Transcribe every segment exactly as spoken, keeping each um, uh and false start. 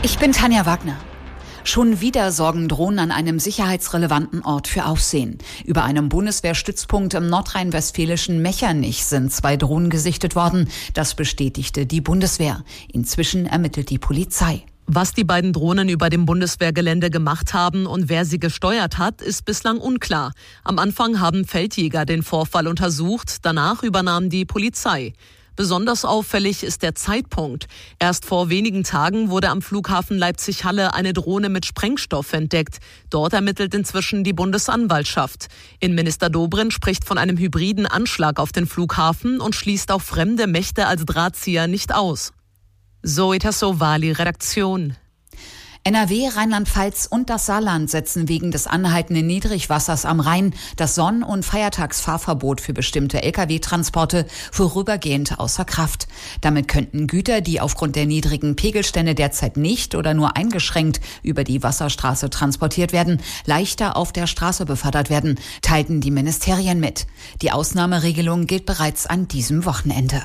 Ich bin Tanja Wagner. Schon wieder sorgen Drohnen an einem sicherheitsrelevanten Ort für Aufsehen. Über einem Bundeswehrstützpunkt im nordrhein-westfälischen Mechernich sind zwei Drohnen gesichtet worden. Das bestätigte die Bundeswehr. Inzwischen ermittelt die Polizei. Was die beiden Drohnen über dem Bundeswehrgelände gemacht haben und wer sie gesteuert hat, ist bislang unklar. Am Anfang haben Feldjäger den Vorfall untersucht, danach übernahm die Polizei. Besonders auffällig ist der Zeitpunkt. Erst vor wenigen Tagen wurde am Flughafen Leipzig-Halle eine Drohne mit Sprengstoff entdeckt. Dort ermittelt inzwischen die Bundesanwaltschaft. Innenminister Dobrindt spricht von einem hybriden Anschlag auf den Flughafen und schließt auch fremde Mächte als Drahtzieher nicht aus. Zoe Tassovali, Redaktion. N R W, Rheinland-Pfalz und das Saarland setzen wegen des anhaltenden Niedrigwassers am Rhein das Sonn- und Feiertagsfahrverbot für bestimmte L K W-Transporte vorübergehend außer Kraft. Damit könnten Güter, die aufgrund der niedrigen Pegelstände derzeit nicht oder nur eingeschränkt über die Wasserstraße transportiert werden, leichter auf der Straße befördert werden, teilten die Ministerien mit. Die Ausnahmeregelung gilt bereits an diesem Wochenende.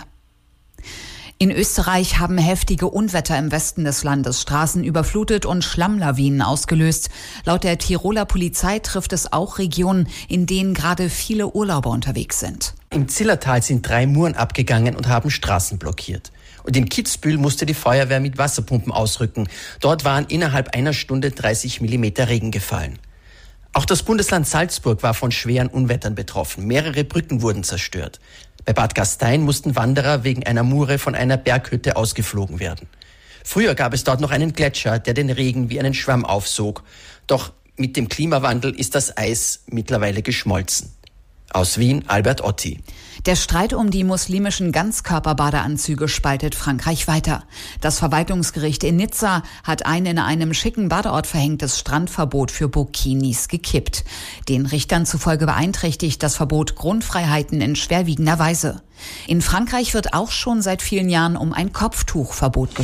In Österreich haben heftige Unwetter im Westen des Landes Straßen überflutet und Schlammlawinen ausgelöst. Laut der Tiroler Polizei trifft es auch Regionen, in denen gerade viele Urlauber unterwegs sind. Im Zillertal sind drei Muren abgegangen und haben Straßen blockiert. Und in Kitzbühel musste die Feuerwehr mit Wasserpumpen ausrücken. Dort waren innerhalb einer Stunde dreißig Millimeter Regen gefallen. Auch das Bundesland Salzburg war von schweren Unwettern betroffen. Mehrere Brücken wurden zerstört. Bei Bad Gastein mussten Wanderer wegen einer Mure von einer Berghütte ausgeflogen werden. Früher gab es dort noch einen Gletscher, der den Regen wie einen Schwamm aufsog. Doch mit dem Klimawandel ist das Eis mittlerweile geschmolzen. Aus Wien, Albert Otti. Der Streit um die muslimischen Ganzkörperbadeanzüge spaltet Frankreich weiter. Das Verwaltungsgericht in Nizza hat ein in einem schicken Badeort verhängtes Strandverbot für Burkinis gekippt. Den Richtern zufolge beeinträchtigt das Verbot Grundfreiheiten in schwerwiegender Weise. In Frankreich wird auch schon seit vielen Jahren um ein Kopftuchverbot